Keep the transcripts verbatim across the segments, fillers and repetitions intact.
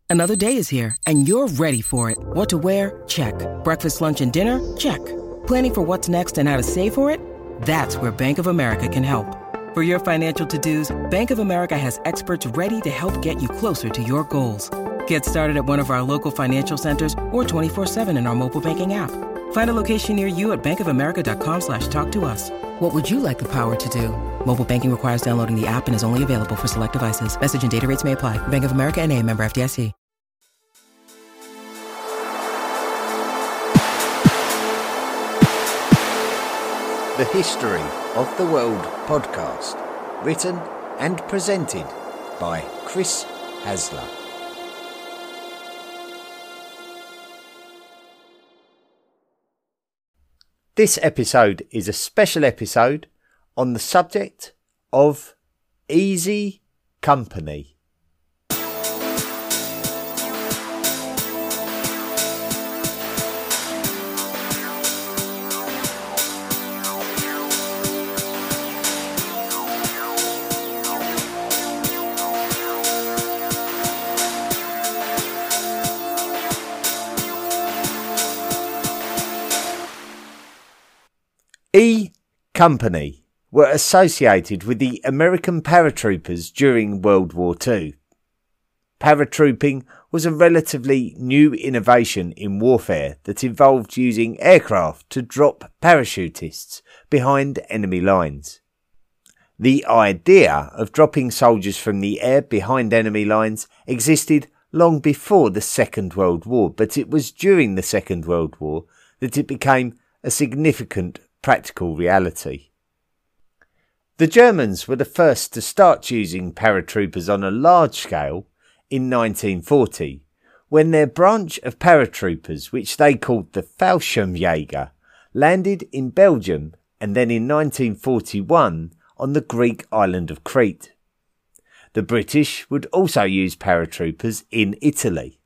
Another day is here, and you're ready for it. What to wear? Check. Breakfast, lunch, and dinner? Check. Planning for what's next and how to save for it? That's where Bank of America can help. For your financial to-dos, Bank of America has experts ready to help get you closer to your goals. Get started at one of our local financial centers or twenty-four seven in our mobile banking app. Find a location near you at bankofamerica.com slash talk to us. What would you like the power to do? Mobile banking requires downloading the app and is only available for select devices. Message and data rates may apply. Bank of America N A, member F D I C. The History of the World podcast, written and presented by Chris Hasler. This episode is a special episode on the subject of easy company. E Company were associated with the American paratroopers during World War Two. Paratrooping was a relatively new innovation in warfare that involved using aircraft to drop parachutists behind enemy lines. The idea of dropping soldiers from the air behind enemy lines existed long before the Second World War, but it was during the Second World War that it became a significant practical reality. The Germans were the first to start using paratroopers on a large scale in nineteen forty, when their branch of paratroopers, which they called the Fallschirmjäger, landed in Belgium and then in nineteen forty-one on the Greek island of Crete. The British would also use paratroopers in Italy.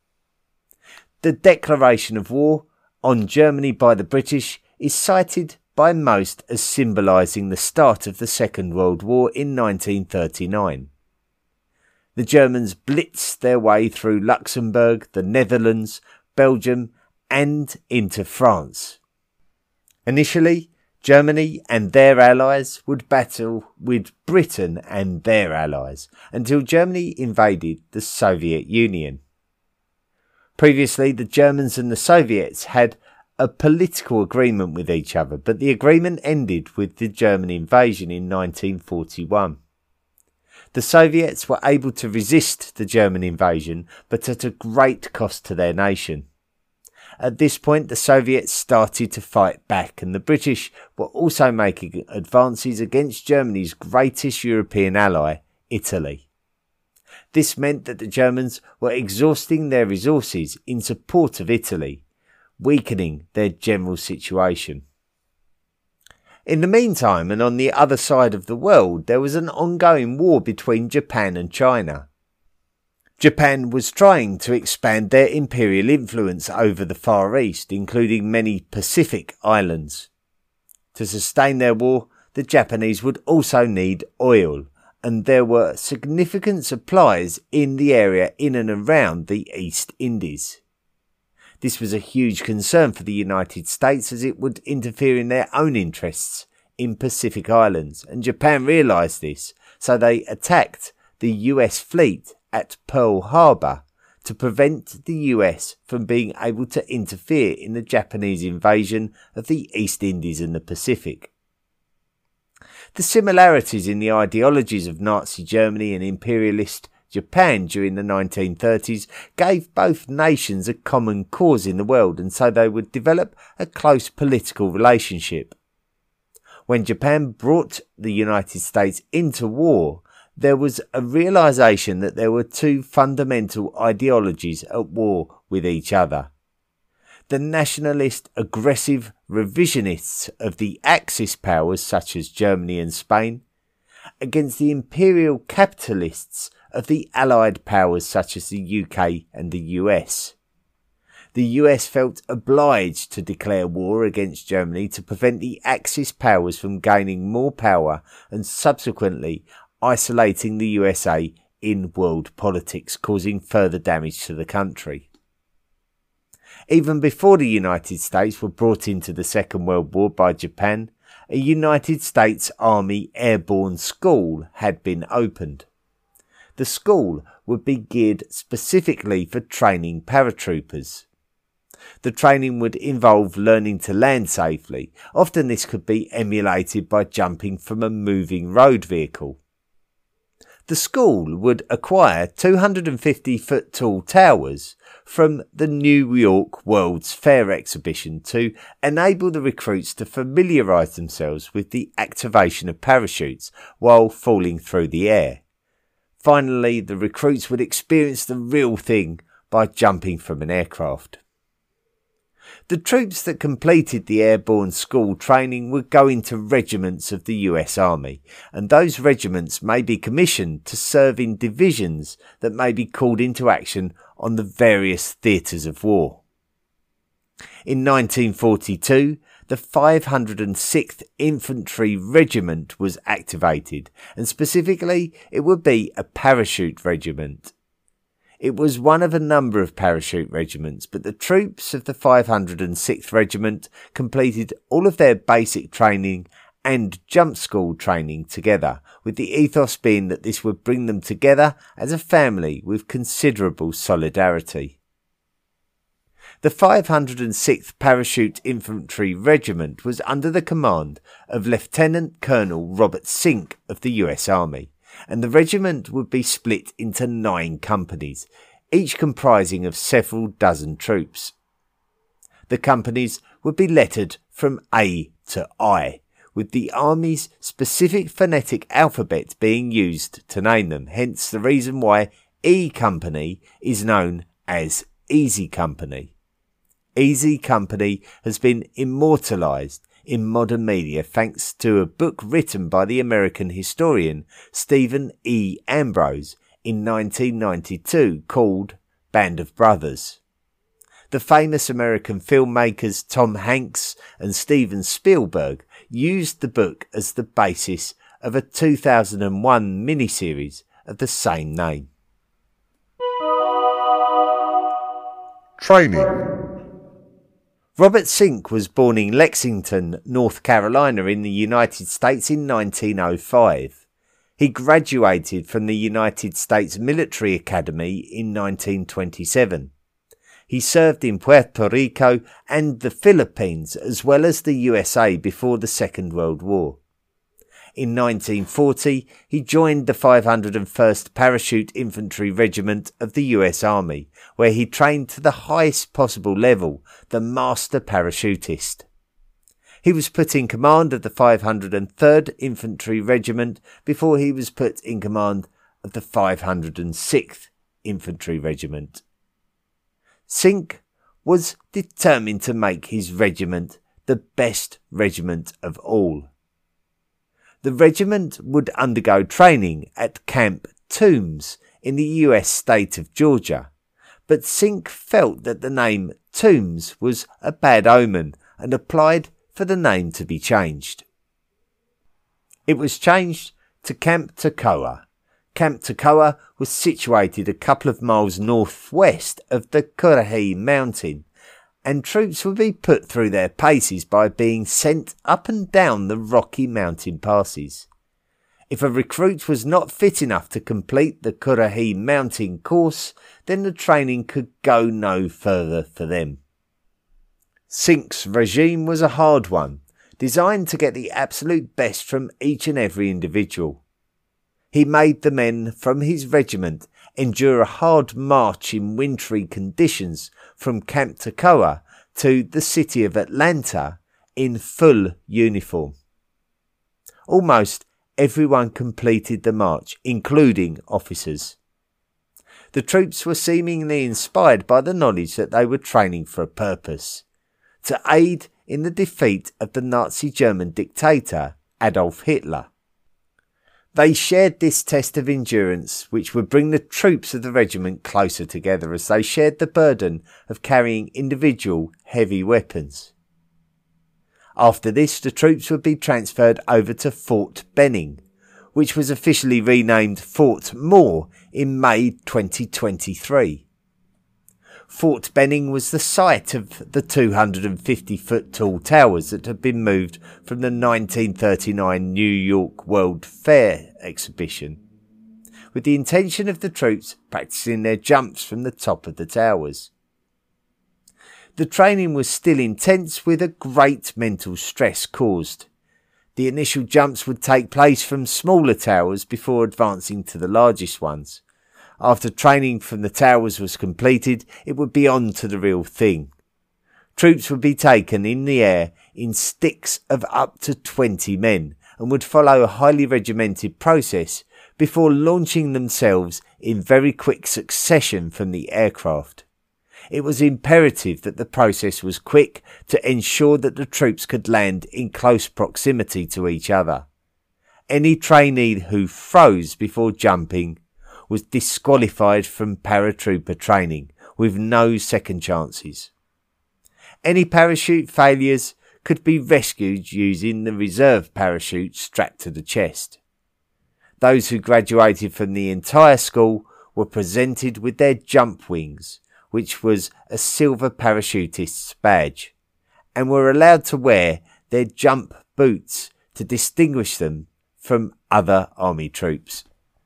The declaration of war on Germany by the British is cited by most as symbolising the start of the Second World War in nineteen thirty-nine. The Germans blitzed their way through Luxembourg, the Netherlands, Belgium and into France. Initially, Germany and their allies would battle with Britain and their allies until Germany invaded the Soviet Union. Previously, the Germans and the Soviets had a political agreement with each other, but the agreement ended with the German invasion in nineteen forty-one. The Soviets were able to resist the German invasion, but at a great cost to their nation. At this point, the Soviets started to fight back, and the British were also making advances against Germany's greatest European ally, Italy. This meant that the Germans were exhausting their resources in support of Italy, weakening their general situation. In the meantime, and on the other side of the world, there was an ongoing war between Japan and China. Japan was trying to expand their imperial influence over the Far East, including many Pacific islands. To sustain their war, the Japanese would also need oil, and there were significant supplies in the area in and around the East Indies. This was a huge concern for the United States, as it would interfere in their own interests in Pacific Islands, and Japan realised this, so they attacked the U S fleet at Pearl Harbor to prevent the U S from being able to interfere in the Japanese invasion of the East Indies and the Pacific. The similarities in the ideologies of Nazi Germany and imperialist Japan during the nineteen thirties gave both nations a common cause in the world, and so they would develop a close political relationship. When Japan brought the United States into war, there was a realisation that there were two fundamental ideologies at war with each other. The nationalist, aggressive revisionists of the Axis powers such as Germany and Spain, against the imperial capitalists of the Allied powers such as the U K and the U S. The U S felt obliged to declare war against Germany to prevent the Axis powers from gaining more power and subsequently isolating the U S A in world politics, causing further damage to the country. Even before the United States were brought into the Second World War by Japan, a United States Army Airborne School had been opened. The school would be geared specifically for training paratroopers. The training would involve learning to land safely. Often this could be emulated by jumping from a moving road vehicle. The school would acquire two hundred fifty foot tall towers from the New York World's Fair exhibition to enable the recruits to familiarise themselves with the activation of parachutes while falling through the air. Finally, the recruits would experience the real thing by jumping from an aircraft. The troops that completed the airborne school training would go into regiments of the U S Army, and those regiments may be commissioned to serve in divisions that may be called into action on the various theatres of war. In nineteen forty-two, the five hundred sixth Infantry Regiment was activated, and specifically it would be a parachute regiment. It was one of a number of parachute regiments, but the troops of the five hundred sixth Regiment completed all of their basic training and jump school training together, with the ethos being that this would bring them together as a family with considerable solidarity. The five hundred sixth Parachute Infantry Regiment was under the command of Lieutenant Colonel Robert Sink of the U S Army, and the regiment would be split into nine companies, each comprising of several dozen troops. The companies would be lettered from A to I, with the Army's specific phonetic alphabet being used to name them, hence the reason why E Company is known as Easy Company. Easy Company has been immortalised in modern media thanks to a book written by the American historian Stephen E. Ambrose in nineteen ninety-two called Band of Brothers. The famous American filmmakers Tom Hanks and Steven Spielberg used the book as the basis of a two thousand one miniseries of the same name. Training. Robert Sink was born in Lexington, North Carolina in the United States in nineteen oh five. He graduated from the United States Military Academy in nineteen twenty-seven. He served in Puerto Rico and the Philippines as well as the U S A before the Second World War. In nineteen forty, he joined the five hundred first Parachute Infantry Regiment of the U S Army, where he trained to the highest possible level, the Master Parachutist. He was put in command of the five hundred third Infantry Regiment before he was put in command of the five hundred sixth Infantry Regiment. Sink was determined to make his regiment the best regiment of all. The regiment would undergo training at Camp Toombs in the U S state of Georgia, but Sink felt that the name Toombs was a bad omen and applied for the name to be changed. It was changed to Camp Toccoa. Camp Toccoa was situated a couple of miles northwest of the Currahee Mountain, and troops would be put through their paces by being sent up and down the rocky mountain passes. If a recruit was not fit enough to complete the Currahee Mountain course, then the training could go no further for them. Sink's regime was a hard one, designed to get the absolute best from each and every individual. He made the men from his regiment endure a hard march in wintry conditions from Camp Toccoa to the city of Atlanta in full uniform. Almost everyone completed the march, including officers. The troops were seemingly inspired by the knowledge that they were training for a purpose, to aid in the defeat of the Nazi German dictator Adolf Hitler. They shared this test of endurance which would bring the troops of the regiment closer together as they shared the burden of carrying individual heavy weapons. After this, the troops would be transferred over to Fort Benning, which was officially renamed Fort Moore in May twenty twenty-three. Fort Benning was the site of the two hundred fifty foot tall towers that had been moved from the nineteen thirty-nine New York World Fair exhibition, with the intention of the troops practicing their jumps from the top of the towers. The training was still intense, with a great mental stress caused. The initial jumps would take place from smaller towers before advancing to the largest ones. After training from the towers was completed, it would be on to the real thing. Troops would be taken in the air in sticks of up to twenty men and would follow a highly regimented process before launching themselves in very quick succession from the aircraft. It was imperative that the process was quick to ensure that the troops could land in close proximity to each other. Any trainee who froze before jumping was disqualified from paratrooper training with no second chances. Any parachute failures could be rescued using the reserve parachute strapped to the chest. Those who graduated from the entire school were presented with their jump wings, which was a silver parachutist's badge, and were allowed to wear their jump boots to distinguish them from other army troops.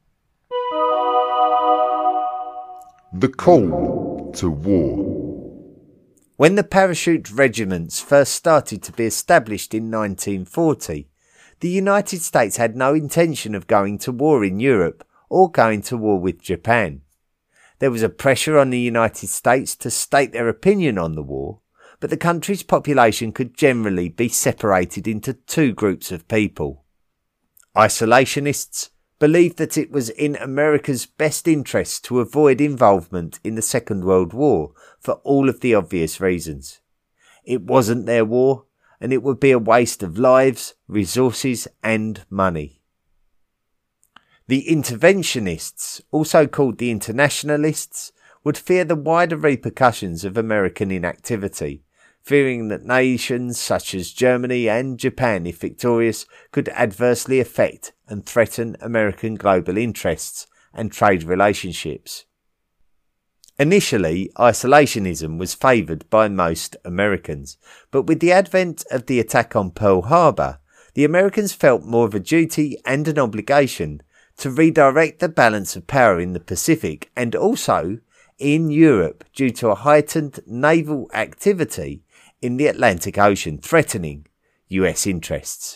The call to war. When the parachute regiments first started to be established in nineteen forty, the United States had no intention of going to war in Europe or going to war with Japan. There was a pressure on the United States to state their opinion on the war, but the country's population could generally be separated into two groups of people. Isolationists believed that it was in America's best interest to avoid involvement in the Second World War for all of the obvious reasons. It wasn't their war, and it would be a waste of lives, resources, and money. The interventionists, also called the internationalists, would fear the wider repercussions of American inactivity, fearing that nations such as Germany and Japan, if victorious, could adversely affect and threaten American global interests and trade relationships. Initially, isolationism was favoured by most Americans, but with the advent of the attack on Pearl Harbor, the Americans felt more of a duty and an obligation to redirect the balance of power in the Pacific and also in Europe due to a heightened naval activity in the Atlantic Ocean threatening U S interests.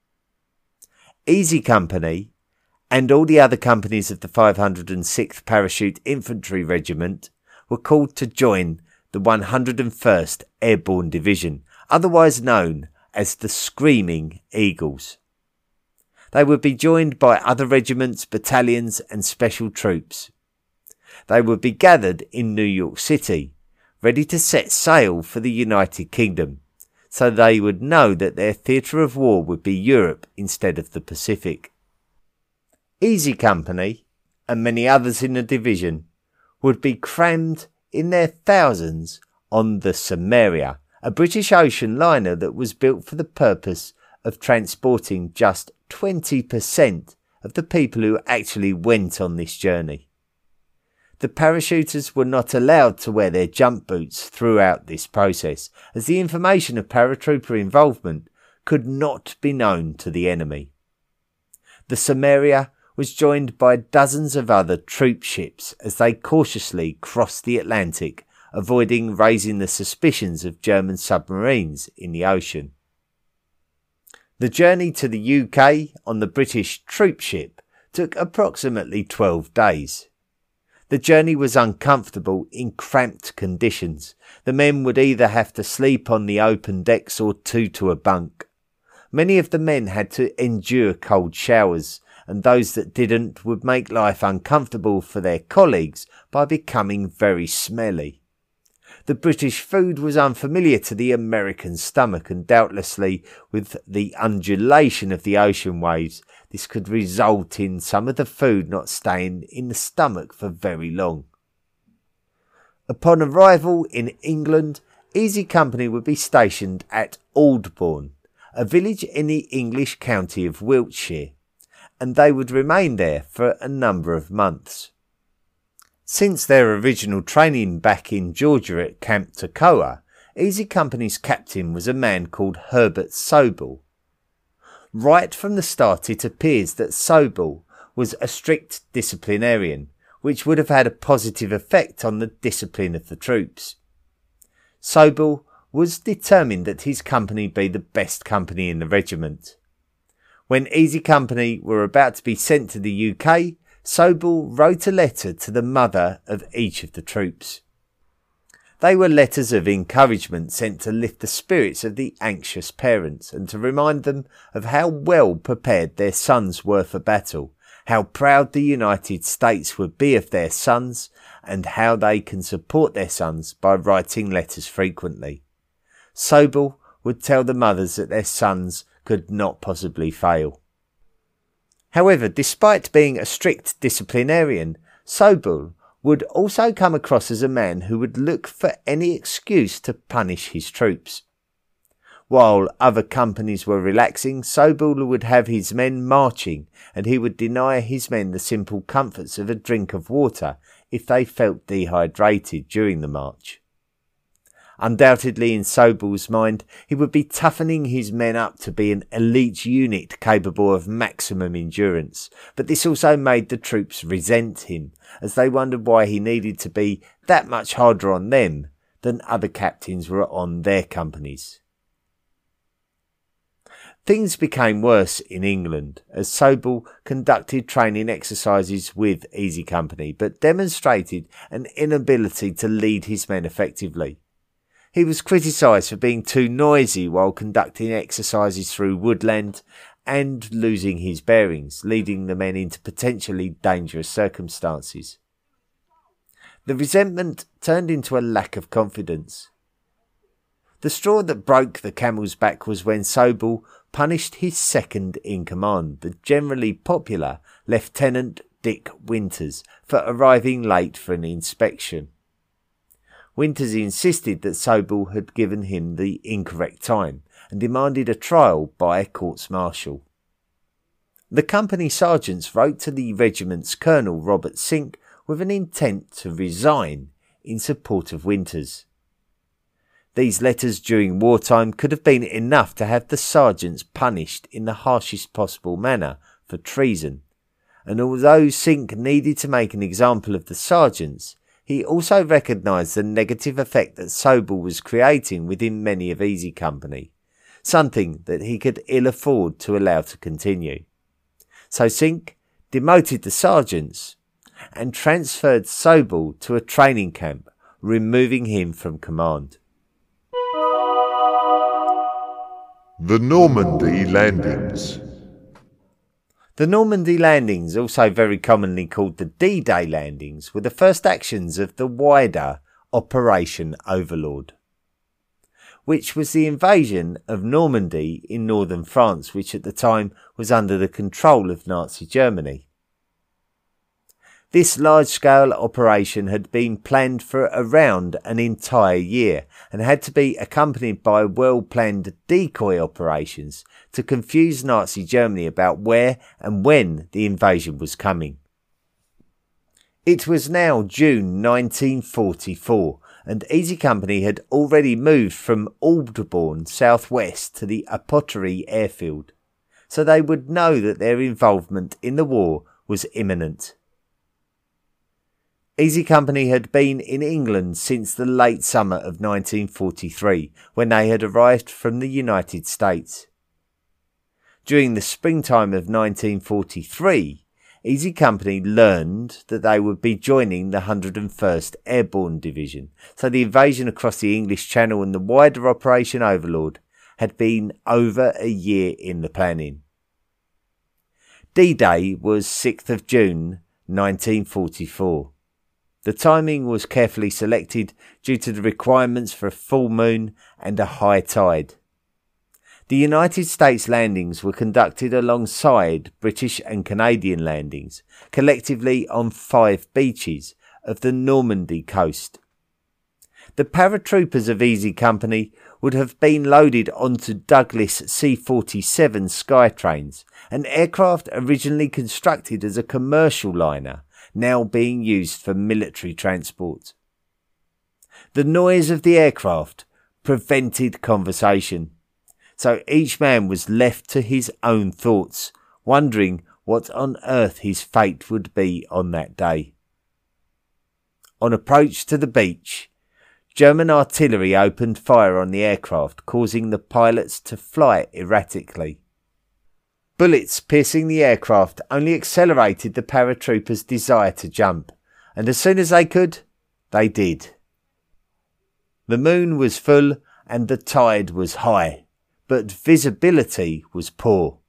Easy Company and all the other companies of the five hundred sixth Parachute Infantry Regiment were called to join the one hundred first Airborne Division, otherwise known as the Screaming Eagles. They would be joined by other regiments, battalions and special troops. They would be gathered in New York City, ready to set sail for the United Kingdom, so they would know that their theatre of war would be Europe instead of the Pacific. Easy Company, and many others in the division, would be crammed in their thousands on the Samaria, a British ocean liner that was built for the purpose of transporting just twenty percent of the people who actually went on this journey. The parachuters were not allowed to wear their jump boots throughout this process, as the information of paratrooper involvement could not be known to the enemy. The Samaria was joined by dozens of other troop ships as they cautiously crossed the Atlantic, avoiding raising the suspicions of German submarines in the ocean. The journey to the U K on the British troop ship took approximately twelve days. The journey was uncomfortable in cramped conditions. The men would either have to sleep on the open decks or two to a bunk. Many of the men had to endure cold showers, and those that didn't would make life uncomfortable for their colleagues by becoming very smelly. The British food was unfamiliar to the American stomach, and doubtlessly with the undulation of the ocean waves, this could result in some of the food not staying in the stomach for very long. Upon arrival in England, Easy Company would be stationed at Aldbourne, a village in the English county of Wiltshire, and they would remain there for a number of months. Since their original training back in Georgia at Camp Toccoa, Easy Company's captain was a man called Herbert Sobel. Right from the start it appears that Sobel was a strict disciplinarian, which would have had a positive effect on the discipline of the troops. Sobel was determined that his company be the best company in the regiment. When Easy Company were about to be sent to the U K, Sobel wrote a letter to the mother of each of the troops. They were letters of encouragement sent to lift the spirits of the anxious parents and to remind them of how well prepared their sons were for battle, how proud the United States would be of their sons, and how they can support their sons by writing letters frequently. Sobel would tell the mothers that their sons could not possibly fail. However, despite being a strict disciplinarian, Sobel would also come across as a man who would look for any excuse to punish his troops. While other companies were relaxing, Sobel would have his men marching, and he would deny his men the simple comforts of a drink of water if they felt dehydrated during the march. Undoubtedly, in Sobel's mind, he would be toughening his men up to be an elite unit capable of maximum endurance, but this also made the troops resent him, as they wondered why he needed to be that much harder on them than other captains were on their companies. Things became worse in England as Sobel conducted training exercises with Easy Company, but demonstrated an inability to lead his men effectively. He was criticised for being too noisy while conducting exercises through woodland and losing his bearings, leading the men into potentially dangerous circumstances. The resentment turned into a lack of confidence. The straw that broke the camel's back was when Sobel punished his second in command, the generally popular Lieutenant Dick Winters, for arriving late for an inspection. Winters insisted that Sobel had given him the incorrect time and demanded a trial by a courts-martial. The company sergeants wrote to the regiment's colonel, Robert Sink, with an intent to resign in support of Winters. These letters during wartime could have been enough to have the sergeants punished in the harshest possible manner for treason, and although Sink needed to make an example of the sergeants, he also recognised the negative effect that Sobel was creating within many of Easy Company, something that he could ill afford to allow to continue. So Sink demoted the sergeants and transferred Sobel to a training camp, removing him from command. The Normandy Landings. The Normandy landings, also very commonly called the D-Day landings, were the first actions of the wider Operation Overlord, which was the invasion of Normandy in northern France, which at the time was under the control of Nazi Germany. This large-scale operation had been planned for around an entire year and had to be accompanied by well-planned decoy operations to confuse Nazi Germany about where and when the invasion was coming. It was now June nineteen forty-four, and Easy Company had already moved from Aldbourne southwest to the Apottery airfield, so they would know that their involvement in the war was imminent. Easy Company had been in England since the late summer of nineteen forty-three, when they had arrived from the United States. During the springtime of nineteen forty-three, Easy Company learned that they would be joining the one hundred first Airborne Division, so the invasion across the English Channel and the wider Operation Overlord had been over a year in the planning. D-Day was sixth of June nineteen forty-four. The timing was carefully selected due to the requirements for a full moon and a high tide. The United States landings were conducted alongside British and Canadian landings, collectively on five beaches of the Normandy coast. The paratroopers of Easy Company would have been loaded onto Douglas C forty-seven Skytrains, an aircraft originally constructed as a commercial liner, now being used for military transport. The noise of the aircraft prevented conversation, so each man was left to his own thoughts, wondering what on earth his fate would be on that day. On approach to the beach, German artillery opened fire on the aircraft, causing the pilots to fly erratically. Bullets piercing the aircraft only accelerated the paratroopers' desire to jump, and as soon as they could, they did. The moon was full and the tide was high, but visibility was poor.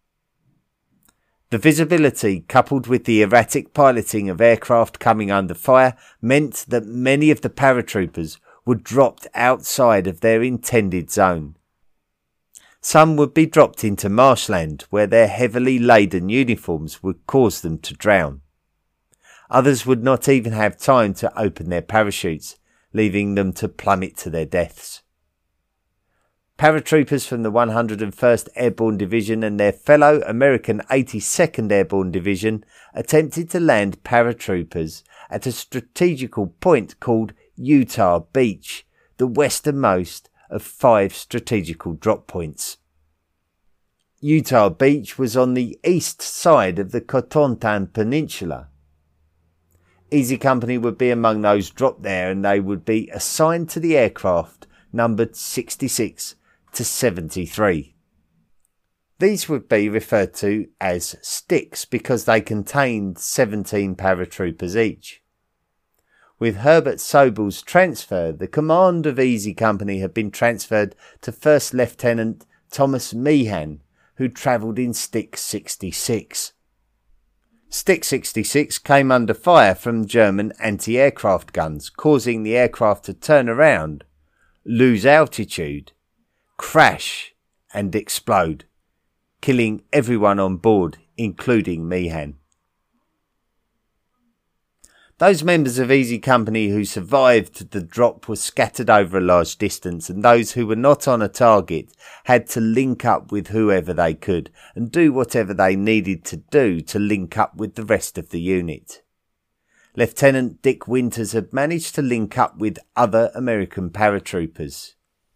The visibility, coupled with the erratic piloting of aircraft coming under fire, meant that many of the paratroopers were dropped outside of their intended zone. Some would be dropped into marshland, where their heavily laden uniforms would cause them to drown. Others would not even have time to open their parachutes, leaving them to plummet to their deaths. Paratroopers from the one hundred first Airborne Division and their fellow American eighty-second Airborne Division attempted to land paratroopers at a strategical point called Utah Beach, the westernmost of five strategical drop points. Utah Beach was on the east side of the Katoomba Peninsula. Easy Company would be among those dropped there, and they would be assigned to the aircraft numbered sixty-six to seventy-three. These would be referred to as sticks because they contained seventeen paratroopers each. With Herbert Sobel's transfer, the command of Easy Company had been transferred to First Lieutenant Thomas Meehan, who travelled in Stick sixty-six. Stick sixty-six came under fire from German anti-aircraft guns, causing the aircraft to turn around, lose altitude, crash and explode, killing everyone on board, including Meehan. Those members of Easy Company who survived the drop were scattered over a large distance, and those who were not on a target had to link up with whoever they could and do whatever they needed to do to link up with the rest of the unit. Lieutenant Dick Winters had managed to link up with other American paratroopers.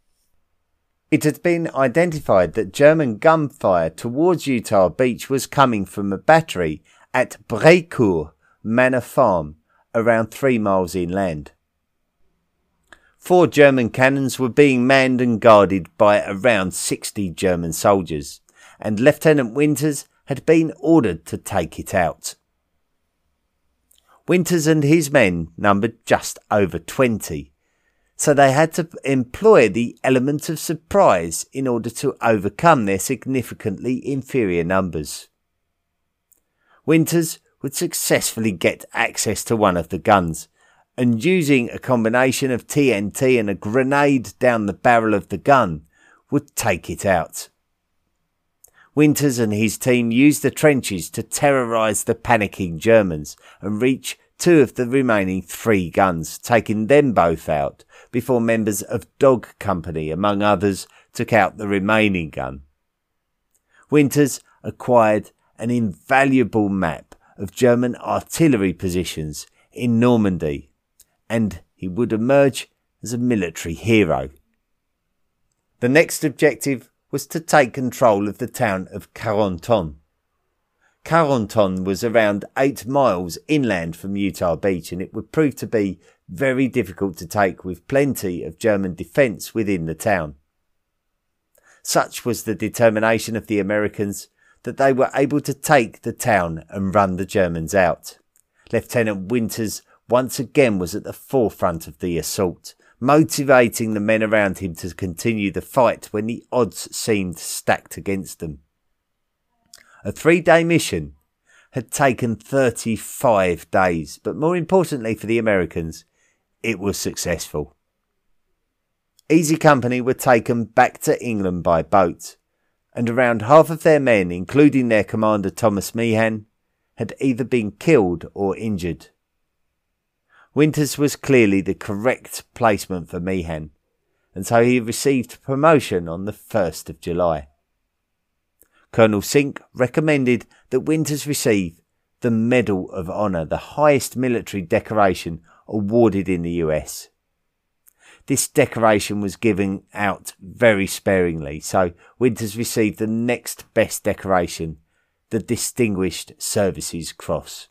It had been identified that German gunfire towards Utah Beach was coming from a battery at Brécourt Manor Farm, around three miles inland. Four German cannons were being manned and guarded by around sixty German soldiers, and Lieutenant Winters had been ordered to take it out. Winters and his men numbered just over twenty, so they had to employ the element of surprise in order to overcome their significantly inferior numbers. Winters would successfully get access to one of the guns, and using a combination of T N T and a grenade down the barrel of the gun, would take it out. Winters and his team used the trenches to terrorise the panicking Germans and reach two of the remaining three guns, taking them both out before members of Dog Company, among others, took out the remaining gun. Winters acquired an invaluable map of German artillery positions in Normandy, and he would emerge as a military hero. The next objective was to take control of the town of Carenton. Carenton was around eight miles inland from Utah Beach, and it would prove to be very difficult to take with plenty of German defence within the town. Such was the determination of the Americans that they were able to take the town and run the Germans out. Lieutenant Winters once again was at the forefront of the assault, motivating the men around him to continue the fight when the odds seemed stacked against them. A three-day mission had taken thirty-five days, but more importantly for the Americans, it was successful. Easy Company were taken back to England by boat, and around half of their men, including their commander Thomas Meehan, had either been killed or injured. Winters was clearly the correct placement for Meehan, and so he received promotion on the first of July. Colonel Sink recommended that Winters receive the Medal of Honor, the highest military decoration awarded in the U S. This decoration was given out very sparingly, so Winters received the next best decoration, the Distinguished Services Cross.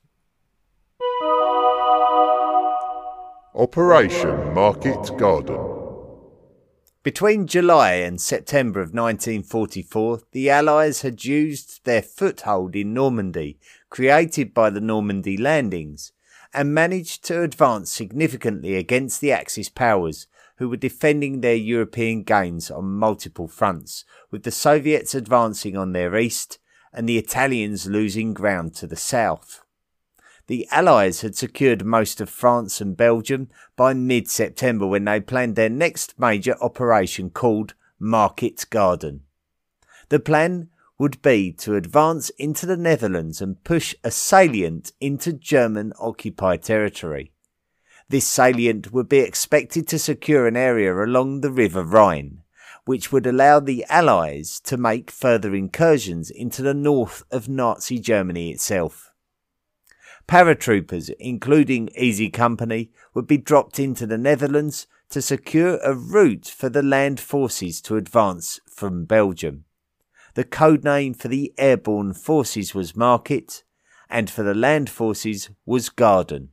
Operation Market Garden. Between July and September of nineteen forty-four, the Allies had used their foothold in Normandy, created by the Normandy landings, and managed to advance significantly against the Axis powers, who were defending their European gains on multiple fronts, with the Soviets advancing on their east and the Italians losing ground to the south. The Allies had secured most of France and Belgium by mid-September, when they planned their next major operation called Market Garden. The plan would be to advance into the Netherlands and push a salient into German-occupied territory. This salient would be expected to secure an area along the River Rhine, which would allow the Allies to make further incursions into the north of Nazi Germany itself. Paratroopers, including Easy Company, would be dropped into the Netherlands to secure a route for the land forces to advance from Belgium. The code name for the airborne forces was Market, and for the land forces was Garden.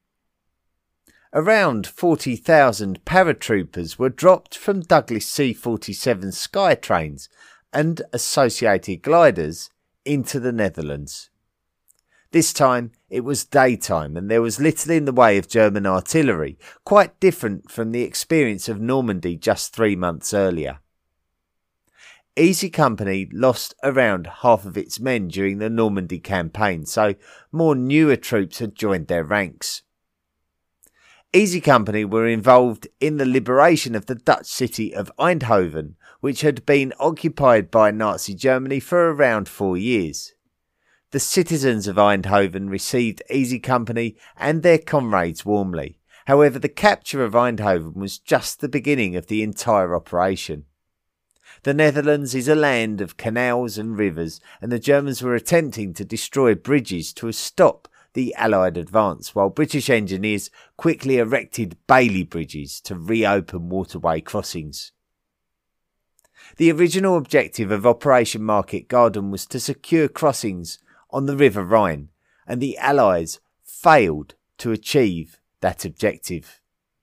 Around forty thousand paratroopers were dropped from Douglas C forty-seven Skytrains and associated gliders into the Netherlands. This time it was daytime, and there was little in the way of German artillery, quite different from the experience of Normandy just three months earlier. Easy Company lost around half of its men during the Normandy campaign, so more newer troops had joined their ranks. Easy Company were involved in the liberation of the Dutch city of Eindhoven, which had been occupied by Nazi Germany for around four years. The citizens of Eindhoven received Easy Company and their comrades warmly. However, the capture of Eindhoven was just the beginning of the entire operation. The Netherlands is a land of canals and rivers, and the Germans were attempting to destroy bridges to stop the Allied advance, while British engineers quickly erected Bailey bridges to reopen waterway crossings. The original objective of Operation Market Garden was to secure crossings on the River Rhine, and the Allies failed to achieve that objective.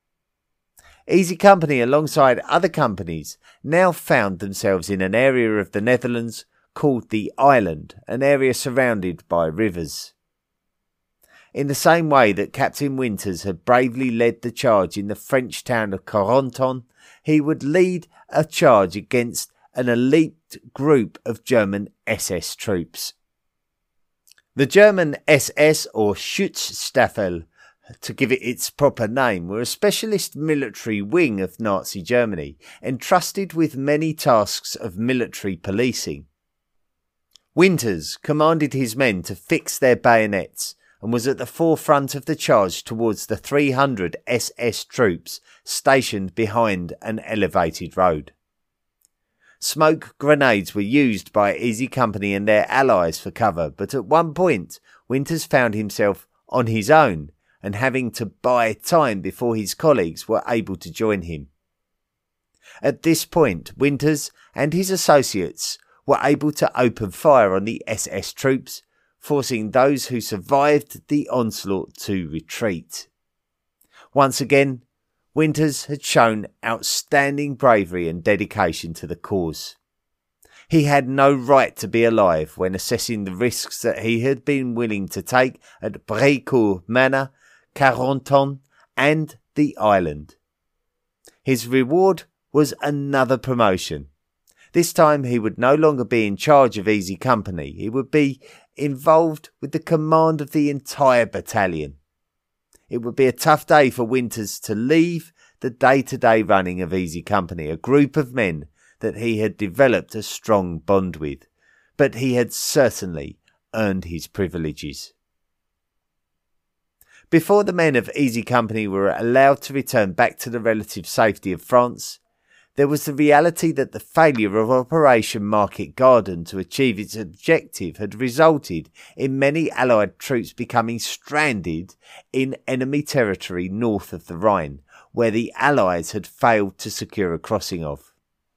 Easy Company, alongside other companies, now found themselves in an area of the Netherlands called the Island, an area surrounded by rivers. In the same way that Captain Winters had bravely led the charge in the French town of Corentin, he would lead a charge against an elite group of German S S troops. The German S S, or Schutzstaffel, to give it its proper name, were a specialist military wing of Nazi Germany, entrusted with many tasks of military policing. Winters commanded his men to fix their bayonets and was at the forefront of the charge towards the three hundred S S troops stationed behind an elevated road. Smoke grenades were used by Easy Company and their allies for cover, but at one point Winters found himself on his own and having to buy time before his colleagues were able to join him. At this point, Winters and his associates were able to open fire on the S S troops, forcing those who survived the onslaught to retreat. Once again, Winters had shown outstanding bravery and dedication to the cause. He had no right to be alive when assessing the risks that he had been willing to take at Brécourt Manor, Corentin, and the island. His reward was another promotion. This time he would no longer be in charge of Easy Company. He would be involved with the command of the entire battalion. It would be a tough day for Winters to leave the day-to-day running of Easy Company, a group of men that he had developed a strong bond with, but he had certainly earned his privileges. Before the men of Easy Company were allowed to return back to the relative safety of France, there was the reality that the failure of Operation Market Garden to achieve its objective had resulted in many Allied troops becoming stranded in enemy territory north of the Rhine, where the Allies had failed to secure a crossing of.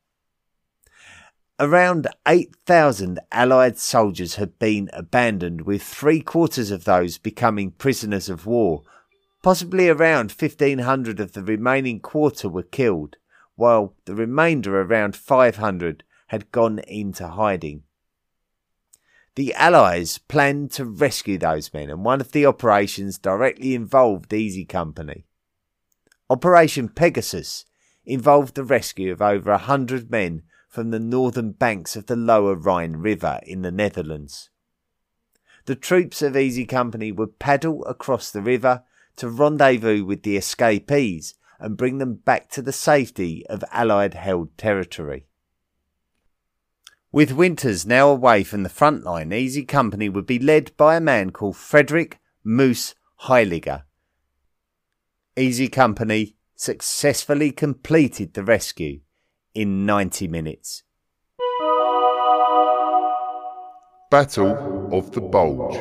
Around eight thousand Allied soldiers had been abandoned, with three quarters of those becoming prisoners of war. Possibly around fifteen hundred of the remaining quarter were killed, while the remainder, around five hundred, had gone into hiding. The Allies planned to rescue those men, and one of the operations directly involved Easy Company. Operation Pegasus involved the rescue of over a hundred men from the northern banks of the lower Rhine River in the Netherlands. The troops of Easy Company would paddle across the river to rendezvous with the escapees and bring them back to the safety of Allied-held territory. With Winters now away from the front line, Easy Company would be led by a man called Frederick Moose Heiliger. Easy Company successfully completed the rescue in ninety minutes. Battle of the Bulge.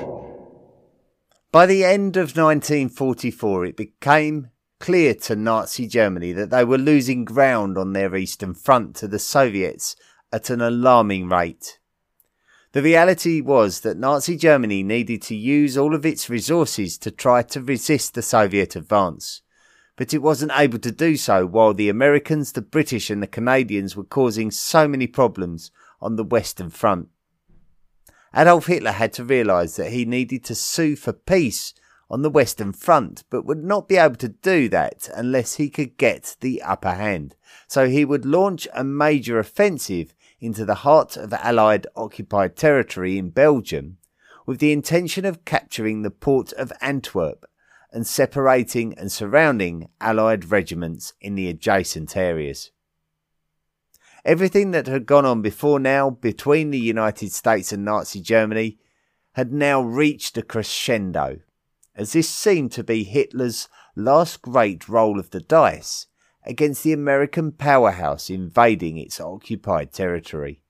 By the end of nineteen forty-four, it became clear to Nazi Germany that they were losing ground on their eastern front to the Soviets at an alarming rate. The reality was that Nazi Germany needed to use all of its resources to try to resist the Soviet advance, but it wasn't able to do so while the Americans, the British and the Canadians were causing so many problems on the Western Front. Adolf Hitler had to realise that he needed to sue for peace on the Western Front, but would not be able to do that unless he could get the upper hand. So he would launch a major offensive into the heart of Allied occupied territory in Belgium, with the intention of capturing the port of Antwerp and separating and surrounding Allied regiments in the adjacent areas. Everything that had gone on before now between the United States and Nazi Germany had now reached a crescendo, as this seemed to be Hitler's last great roll of the dice against the American powerhouse invading its occupied territory.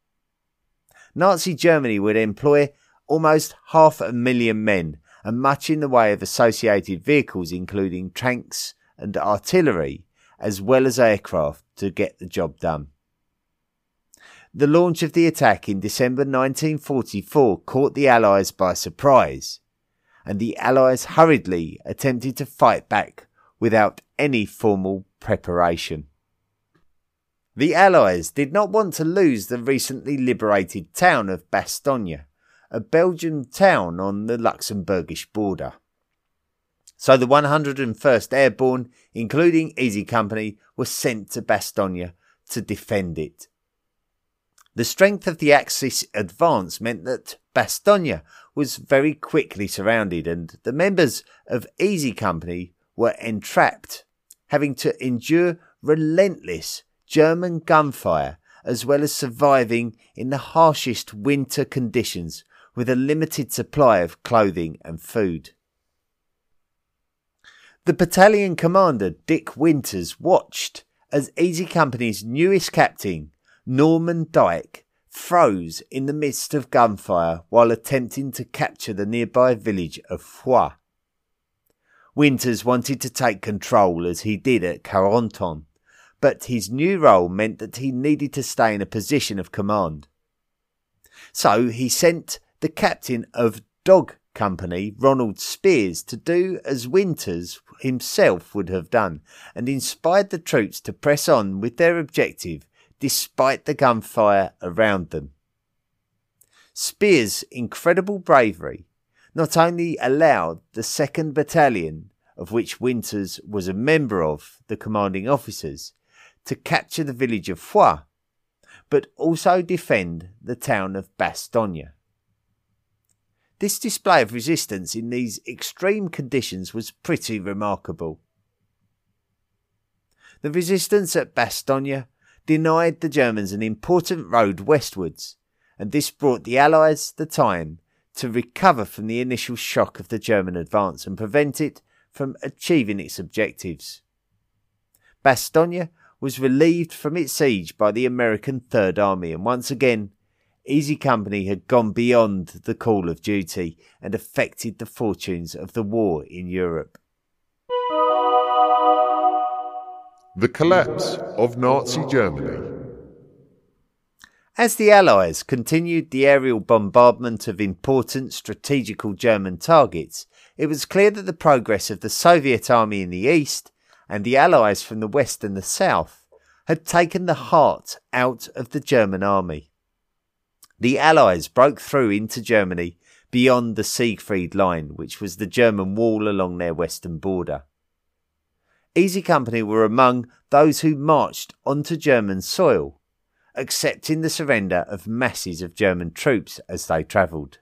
Nazi Germany would employ almost half a million men and much in the way of associated vehicles, including tanks and artillery, as well as aircraft, to get the job done. The launch of the attack in December nineteen forty-four caught the Allies by surprise, and the Allies hurriedly attempted to fight back without any formal preparation. The Allies did not want to lose the recently liberated town of Bastogne, a Belgian town on the Luxembourgish border. So the one hundred first Airborne, including Easy Company, was sent to Bastogne to defend it. The strength of the Axis advance meant that Bastogne was very quickly surrounded, and the members of Easy Company were entrapped, having to endure relentless German gunfire as well as surviving in the harshest winter conditions with a limited supply of clothing and food. The battalion commander, Dick Winters, watched as Easy Company's newest captain, Norman Dyke, froze in the midst of gunfire while attempting to capture the nearby village of Foix. Winters wanted to take control as he did at Carentan, but his new role meant that he needed to stay in a position of command. So he sent the captain of Dog Company, Ronald Spears, to do as Winters himself would have done, and inspired the troops to press on with their objective despite the gunfire around them. Spears' incredible bravery not only allowed the second Battalion, of which Winters was a member of, the commanding officers, to capture the village of Foix, but also defend the town of Bastogne. This display of resistance in these extreme conditions was pretty remarkable. The resistance at Bastogne denied the Germans an important road westwards, and this brought the Allies the time to recover from the initial shock of the German advance and prevent it from achieving its objectives. Bastogne was relieved from its siege by the American Third Army, and once again, Easy Company had gone beyond the call of duty and affected the fortunes of the war in Europe. The collapse of Nazi Germany. As the Allies continued the aerial bombardment of important strategical German targets, it was clear that the progress of the Soviet army in the east and the Allies from the west and the south had taken the heart out of the German army. The Allies broke through into Germany beyond the Siegfried Line, which was the German wall along their western border. Easy Company were among those who marched onto German soil, accepting the surrender of masses of German troops as they travelled.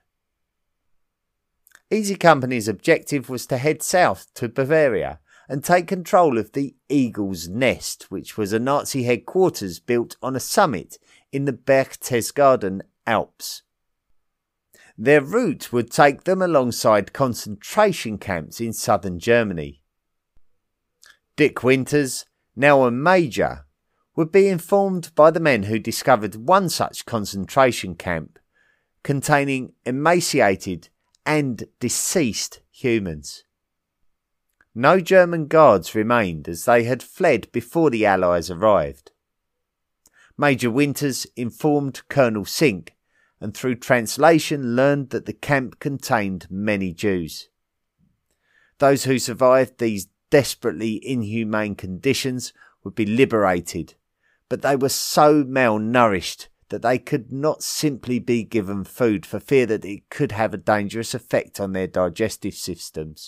Easy Company's objective was to head south to Bavaria and take control of the Eagle's Nest, which was a Nazi headquarters built on a summit in the Berchtesgaden Alps. Their route would take them alongside concentration camps in southern Germany. Dick Winters, now a major, would be informed by the men who discovered one such concentration camp containing emaciated and deceased humans. No German guards remained, as they had fled before the Allies arrived. Major Winters informed Colonel Sink, and through translation learned that the camp contained many Jews. Those who survived these desperately inhumane conditions would be liberated, but they were so malnourished that they could not simply be given food for fear that it could have a dangerous effect on their digestive systems.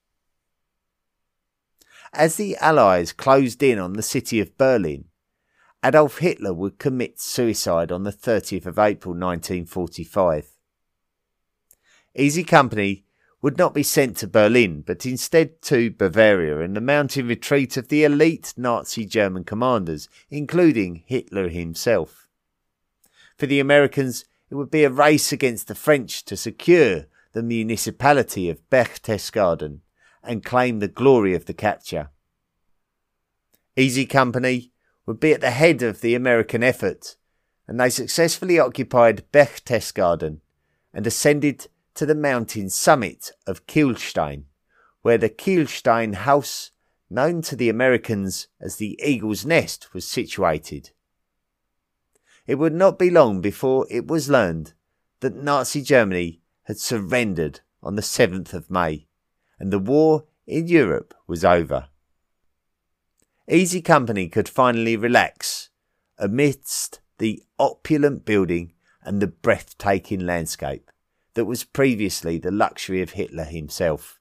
As the Allies closed in on the city of Berlin, Adolf Hitler would commit suicide on the thirtieth of April nineteen forty-five. Easy Company would not be sent to Berlin, but instead to Bavaria and the mountain retreat of the elite Nazi German commanders, including Hitler himself. For the Americans, it would be a race against the French to secure the municipality of Berchtesgaden and claim the glory of the capture. Easy Company would be at the head of the American effort, and they successfully occupied Berchtesgaden and ascended to the mountain summit of Kielstein, where the Kielstein House, known to the Americans as the Eagle's Nest, was situated. It would not be long before it was learned that Nazi Germany had surrendered on the seventh of May, and the war in Europe was over. Easy Company could finally relax amidst the opulent building and the breathtaking landscape that was previously the luxury of Hitler himself.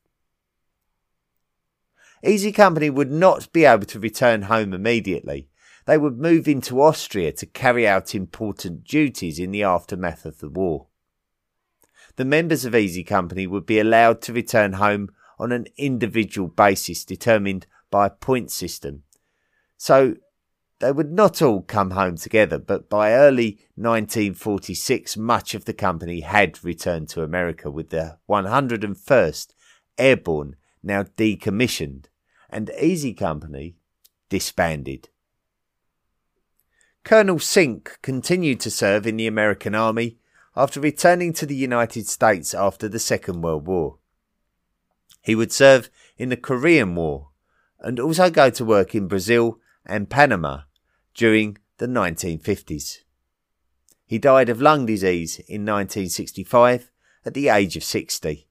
Easy Company would not be able to return home immediately. They would move into Austria to carry out important duties in the aftermath of the war. The members of Easy Company would be allowed to return home on an individual basis determined by a point system. So they would not all come home together, but by early nineteen forty-six much of the company had returned to America, with the one hundred first Airborne now decommissioned and Easy Company disbanded. Colonel Sink continued to serve in the American Army after returning to the United States after the Second World War. He would serve in the Korean War and also go to work in Brazil and Panama during the nineteen fifties. He died of lung disease in nineteen sixty-five at the age of sixty.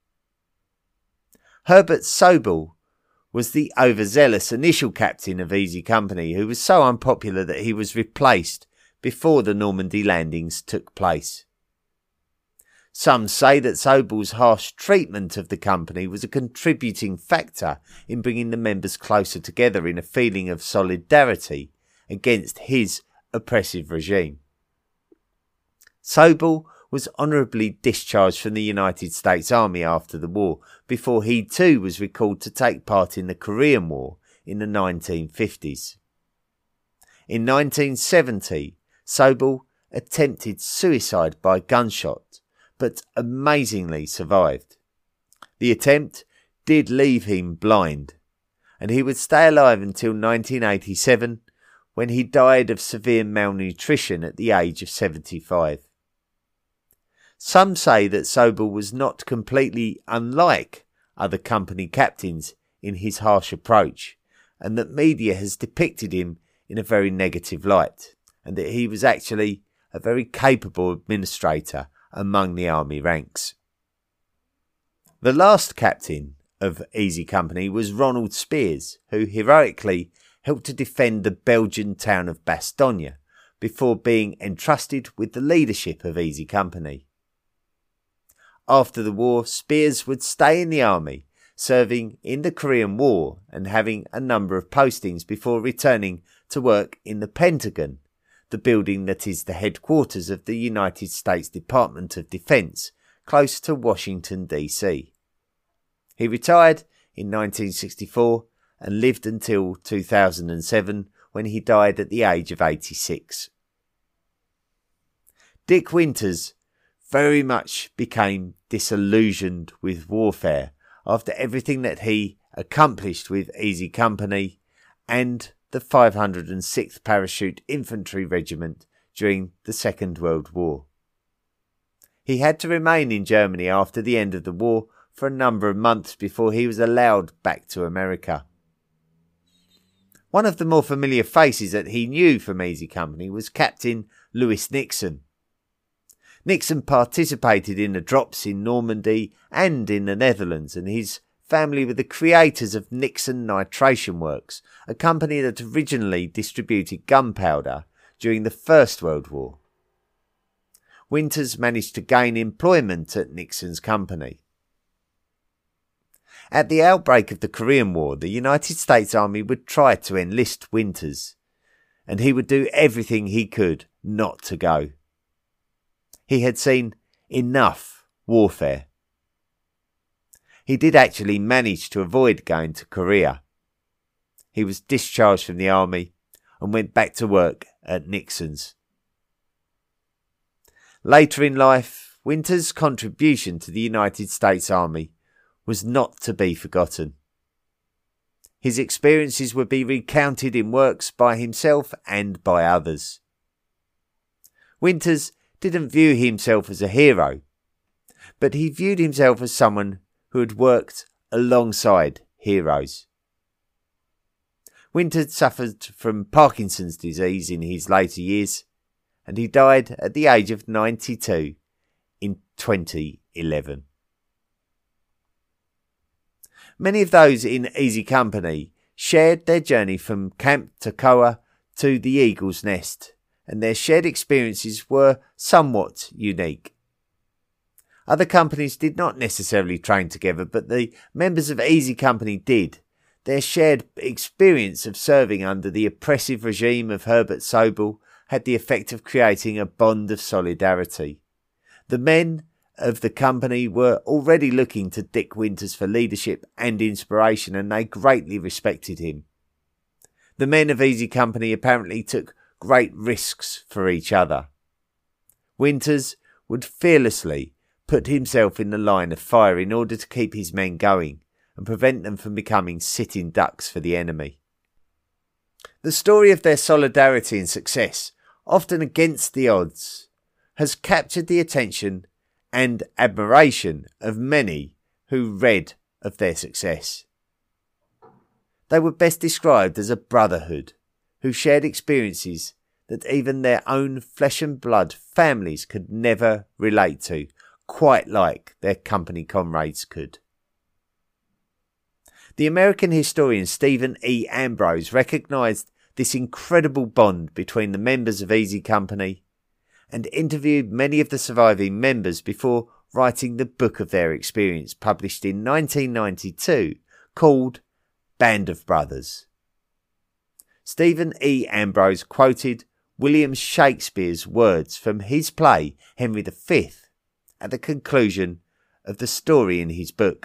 Herbert Sobel was the overzealous initial captain of Easy Company, who was so unpopular that he was replaced before the Normandy landings took place. Some say that Sobel's harsh treatment of the company was a contributing factor in bringing the members closer together in a feeling of solidarity against his oppressive regime. Sobel was honourably discharged from the United States Army after the war, before he too was recalled to take part in the Korean War in the nineteen fifties. In nineteen seventy, Sobel attempted suicide by gunshot, but amazingly survived. The attempt did leave him blind, and he would stay alive until nineteen eighty-seven, when he died of severe malnutrition at the age of seventy-five. Some say that Sobel was not completely unlike other company captains in his harsh approach, and that media has depicted him in a very negative light, and that he was actually a very capable administrator among the army ranks. The last captain of Easy Company was Ronald Spears, who heroically helped to defend the Belgian town of Bastogne before being entrusted with the leadership of Easy Company. After the war, Spears would stay in the army, serving in the Korean War and having a number of postings before returning to work in the Pentagon, the building that is the headquarters of the United States Department of Defense, close to Washington, D C. He retired in nineteen sixty-four and lived until two thousand seven, when he died at the age of eighty-six. Dick Winters very much became disillusioned with warfare after everything that he accomplished with Easy Company and the five hundred sixth Parachute Infantry Regiment during the Second World War. He had to remain in Germany after the end of the war for a number of months before he was allowed back to America. One of the more familiar faces that he knew from Easy Company was Captain Lewis Nixon. Nixon participated in the drops in Normandy and in the Netherlands, and his family were the creators of Nixon Nitration Works, a company that originally distributed gunpowder during the First World War. Winters managed to gain employment at Nixon's company. At the outbreak of the Korean War, the United States Army would try to enlist Winters, and he would do everything he could not to go. He had seen enough warfare. He did actually manage to avoid going to Korea. He was discharged from the army and went back to work at Nixon's. Later in life, Winters' contribution to the United States Army was not to be forgotten. His experiences would be recounted in works by himself and by others. Winters didn't view himself as a hero, but he viewed himself as someone who had worked alongside heroes. Winters suffered from Parkinson's disease in his later years, and he died at the age of ninety-two in twenty eleven. Many of those in Easy Company shared their journey from Camp Toccoa to the Eagle's Nest, and their shared experiences were somewhat unique. Other companies did not necessarily train together, but the members of Easy Company did. Their shared experience of serving under the oppressive regime of Herbert Sobel had the effect of creating a bond of solidarity. The men of the company were already looking to Dick Winters for leadership and inspiration, and they greatly respected him. The men of Easy Company apparently took great risks for each other. Winters would fearlessly put himself in the line of fire in order to keep his men going and prevent them from becoming sitting ducks for the enemy. The story of their solidarity and success, often against the odds, has captured the attention and admiration of many who read of their success. They were best described as a brotherhood who shared experiences that even their own flesh and blood families could never relate to, quite like their company comrades could. The American historian Stephen E. Ambrose recognised this incredible bond between the members of Easy Company and interviewed many of the surviving members before writing the book of their experience, published in nineteen ninety-two, called Band of Brothers. Stephen E. Ambrose quoted William Shakespeare's words from his play Henry the Fifth at the conclusion of the story in his book.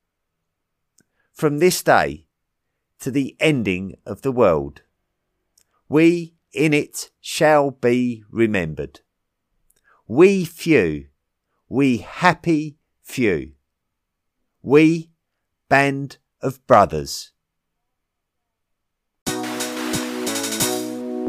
From this day to the ending of the world, we in it shall be remembered. We few, we happy few, we band of brothers.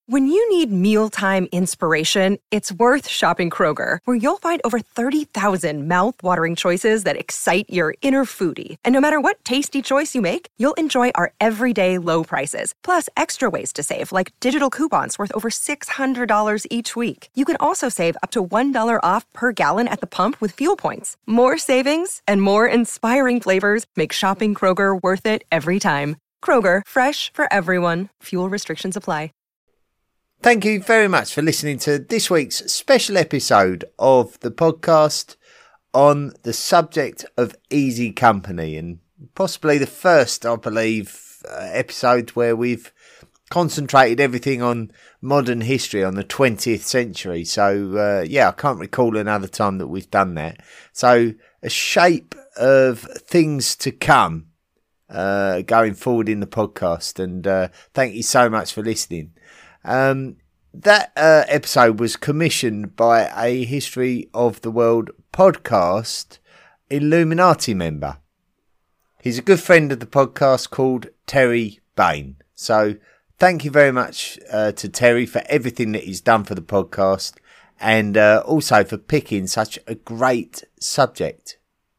When you need mealtime inspiration, it's worth shopping Kroger, where you'll find over thirty thousand mouth-watering choices that excite your inner foodie. And no matter what tasty choice you make, you'll enjoy our everyday low prices, plus extra ways to save, like digital coupons worth over six hundred dollars each week. You can also save up to one dollar off per gallon at the pump with fuel points. More savings and more inspiring flavors make shopping Kroger worth it every time. Kroger, fresh for everyone. Fuel restrictions apply. Thank you very much for listening to this week's special episode of the podcast on the subject of easy company, and possibly the first, I believe, uh, episode where we've concentrated everything on modern history, on the twentieth century. So, uh, yeah, I can't recall another time that we've done that. So, a shape of things to come uh, going forward in the podcast, and uh, thank you so much for listening. Um, that uh, episode was commissioned by a History of the World podcast Illuminati member. He's a good friend of the podcast called Terry Bain. So thank you very much uh, to Terry for everything that he's done for the podcast, and uh, also for picking such a great subject.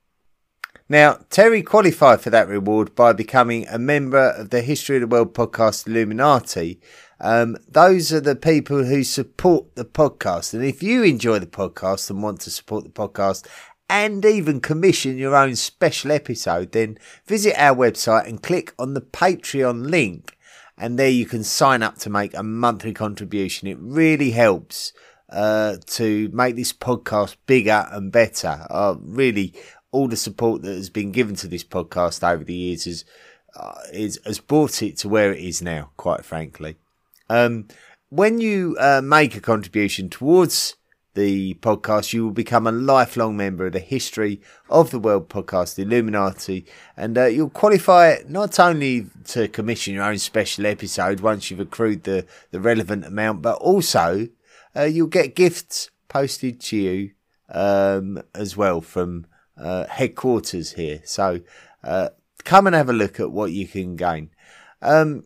Now, Terry qualified for that reward by becoming a member of the History of the World podcast Illuminati. Um, those are the people who support the podcast. And if you enjoy the podcast and want to support the podcast and even commission your own special episode, then visit our website and click on the Patreon link. And there you can sign up to make a monthly contribution. It really helps uh, to make this podcast bigger and better. Uh, really, all the support that has been given to this podcast over the years has, uh, is, has brought it to where it is now, quite frankly. Um, when you uh, make a contribution towards the podcast, you will become a lifelong member of the History of the World podcast Illuminati, and uh, you'll qualify not only to commission your own special episode once you've accrued the, the relevant amount, but also uh, you'll get gifts posted to you um, as well from uh, headquarters here. So uh, come and have a look at what you can gain. Um,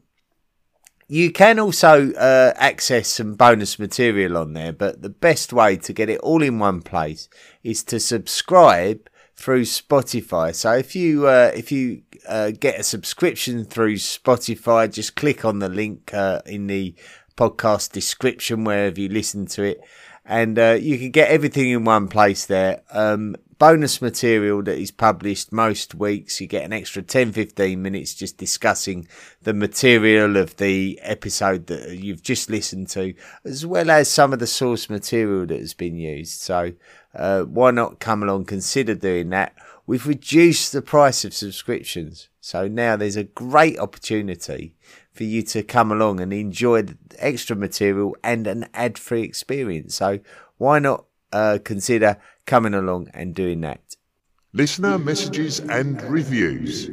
You can also uh, access some bonus material on there, but the best way to get it all in one place is to subscribe through Spotify. So if you uh, if you uh, get a subscription through Spotify, just click on the link uh, in the podcast description wherever you listen to it, and uh, you can get everything in one place there. Um, bonus material that is published most weeks. You get an extra ten to fifteen minutes just discussing the material of the episode that you've just listened to, as well as some of the source material that has been used. So uh, why not come along, consider doing that. We've reduced the price of subscriptions, so now there's a great opportunity for you to come along and enjoy the extra material and an ad-free experience. So why not uh, consider coming along and doing that. Listener messages and reviews.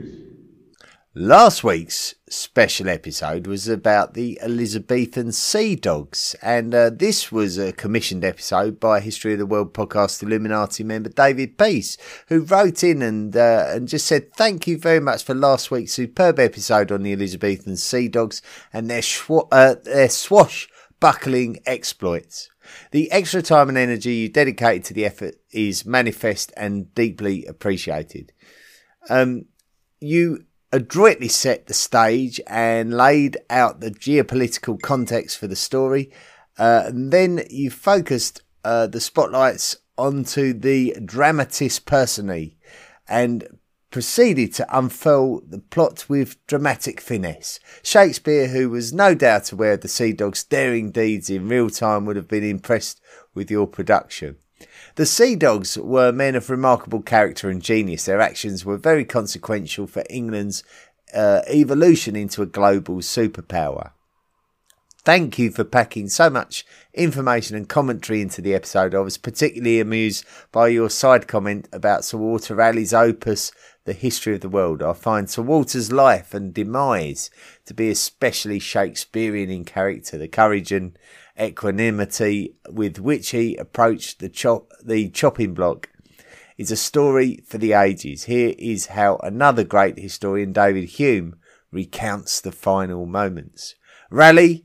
Last week's special episode was about the Elizabethan Sea Dogs, and uh, this was a commissioned episode by History of the World podcast Illuminati member David Peace, who wrote in and uh, and just said thank you very much for last week's superb episode on the Elizabethan Sea Dogs and their, schwa- uh, their swashbuckling exploits. The extra time and energy you dedicated to the effort is manifest and deeply appreciated. Um, you adroitly set the stage and laid out the geopolitical context for the story. Uh, and then you focused uh, the spotlights onto the dramatis personae and proceeded to unfurl the plot with dramatic finesse. Shakespeare, who was no doubt aware of the Sea Dogs' daring deeds in real time, would have been impressed with your production. The Sea Dogs were men of remarkable character and genius. Their actions were very consequential for England's uh, evolution into a global superpower. Thank you for packing so much information and commentary into the episode. I was particularly amused by your side comment about Sir Walter Raleigh's opus, The History of the World. I find Sir Walter's life and demise to be especially Shakespearean in character. The courage and equanimity with which he approached the chop, the chopping block is a story for the ages. Here is how another great historian, David Hume, recounts the final moments. Raleigh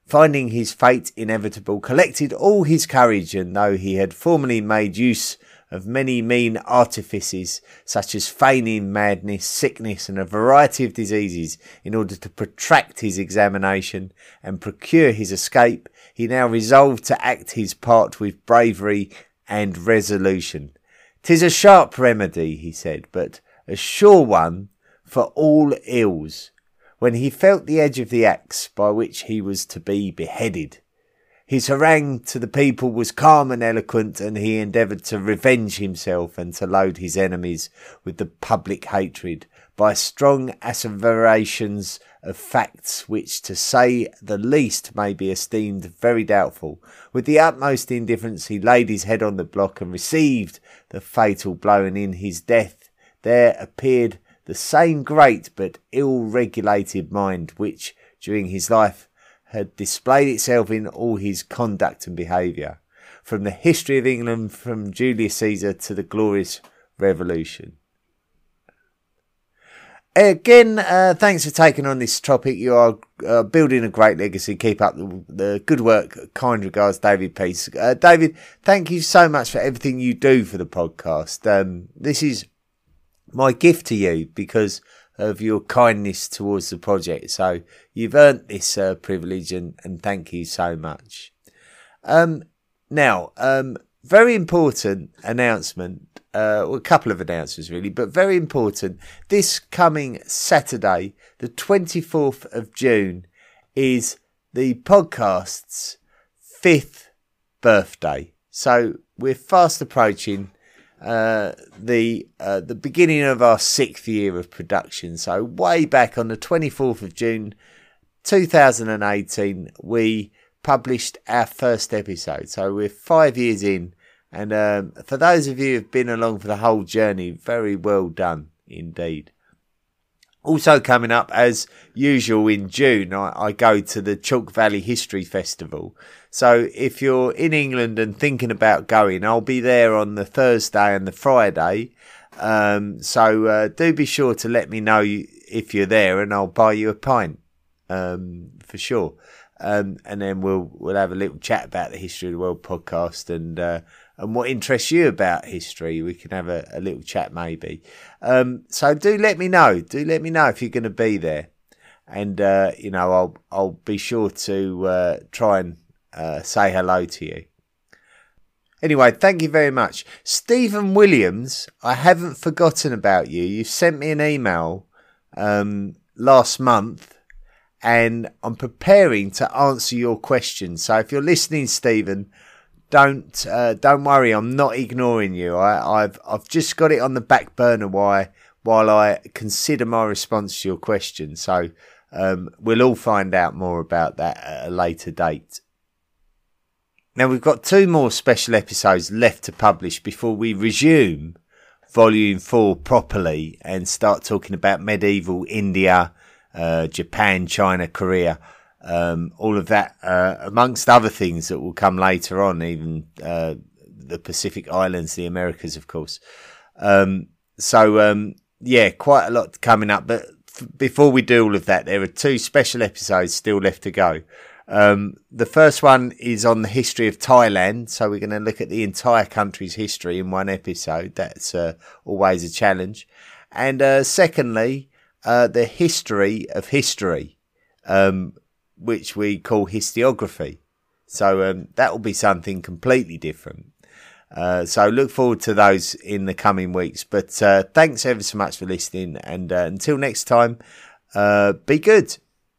finding his fate inevitable, collected all his courage, and though he had formerly made use of many mean artifices, such as feigning madness, sickness, and a variety of diseases, in order to protract his examination and procure his escape, he now resolved to act his part with bravery and resolution. "'Tis a sharp remedy," he said, "but a sure one for all ills," when he felt the edge of the axe by which he was to be beheaded. His harangue to the people was calm and eloquent, and he endeavoured to revenge himself and to load his enemies with the public hatred by strong asseverations of facts which, to say the least, may be esteemed very doubtful. With the utmost indifference he laid his head on the block and received the fatal blow, and in his death there appeared the same great but ill-regulated mind which, during his life, had displayed itself in all his conduct and behaviour, from the history of England, from Julius Caesar to the glorious Revolution. Again, uh, thanks for taking on this topic. You are uh, building a great legacy. Keep up the, the good work. Kind regards, David Peace. Uh, David, thank you so much for everything you do for the podcast. Um, this is my gift to you because of your kindness towards the project. So you've earned this uh, privilege, and, and thank you so much. Um, now, um, very important announcement, uh, well, a couple of announcements really, but very important. This coming Saturday, the twenty-fourth of June, is the podcast's fifth birthday. So we're fast approaching Uh, the uh, the beginning of our sixth year of production. So way back on the twenty-fourth of June two thousand eighteen, we published our first episode. So we're five years in, and um, for those of you who've been along for the whole journey, very well done indeed. Also coming up, as usual, in June, I, I go to the Chalk Valley History Festival. So if you're in England and thinking about going, I'll be there on the Thursday and the Friday. Um, so uh, do be sure to let me know if you're there, and I'll buy you a pint um, for sure. Um, and then we'll we'll have a little chat about the History of the World podcast and uh, and what interests you about history. We can have a, a little chat maybe. Um, so do let me know. Do let me know if you're going to be there, and uh, you know I'll I'll be sure to uh, try and uh, say hello to you. Anyway, thank you very much, Stephen Williams. I haven't forgotten about you. You sent me an email um, last month. And I'm preparing to answer your questions. So if you're listening, Stephen, don't uh, don't worry. I'm not ignoring you. I, I've I've just got it on the back burner while while I consider my response to your question. So um, we'll all find out more about that at a later date. Now we've got two more special episodes left to publish before we resume Volume Four properly and start talking about medieval India. Uh, Japan, China, Korea, um, all of that, uh, amongst other things that will come later on, even uh, the Pacific Islands, the Americas, of course. Um, so, um, yeah, quite a lot coming up. But f- before we do all of that, there are two special episodes still left to go. Um, the first one is on the history of Thailand. So we're going to look at the entire country's history in one episode. That's uh, always a challenge. And uh, secondly, Uh, the history of history, um, which we call historiography. So um, that will be something completely different. Uh, so look forward to those in the coming weeks. But uh, thanks ever so much for listening. And uh, until next time, uh, be good.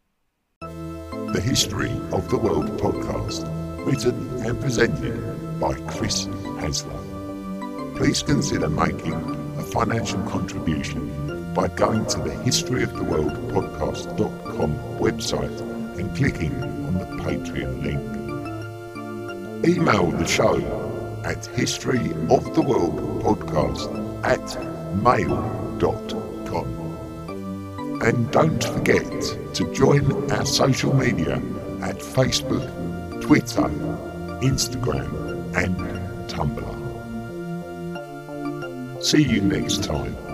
The History of the World podcast, written and presented by Chris Hasler. Please consider making a financial contribution by going to the history of the world podcast dot com website and clicking on the Patreon link. Email the show at historyoftheworldpodcast at mail dot com. And don't forget to join our social media at Facebook, Twitter, Instagram and Tumblr. See you next time.